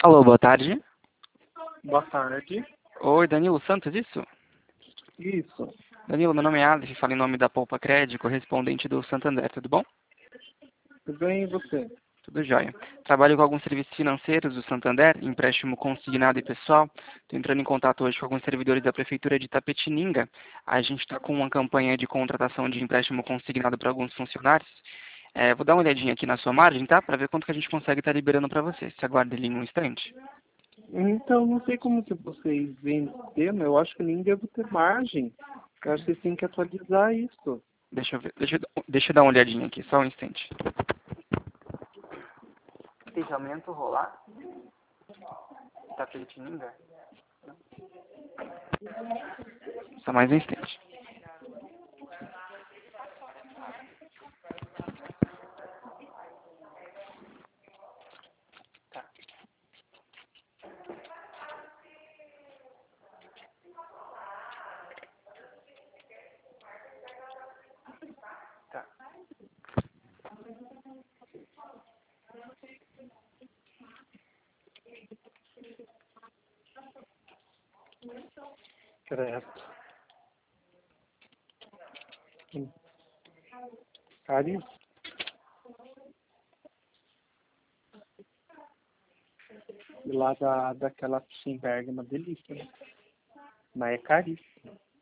Alô, boa tarde. Boa tarde. Oi, Danilo Santos, isso? Isso. Danilo, meu nome é Alice, falo em nome da Poupa Crédito, correspondente do Santander, tudo bom? Tudo bem, e você? Tudo jóia. Trabalho com alguns serviços financeiros do Santander, empréstimo consignado e pessoal. Estou entrando em contato hoje com alguns servidores da Prefeitura de Itapetininga. A gente está com uma campanha de contratação de empréstimo consignado para alguns funcionários. Vou dar uma olhadinha aqui na sua margem, tá? Para ver quanto que a gente consegue estar liberando para você. Você aguarda ali um instante. Então, não sei como que vocês veem esse tema. Eu acho que nem devo ter margem. Eu acho que vocês têm que atualizar isso. Deixa eu ver. Deixa eu dar uma olhadinha aqui, só um instante. Fechamento rolar. Itapetininga. Só mais um instante. Tá. Tá. Certo. Caríssimo. E lá daquela Schemberg, uma delícia, né? Mas é caríssimo.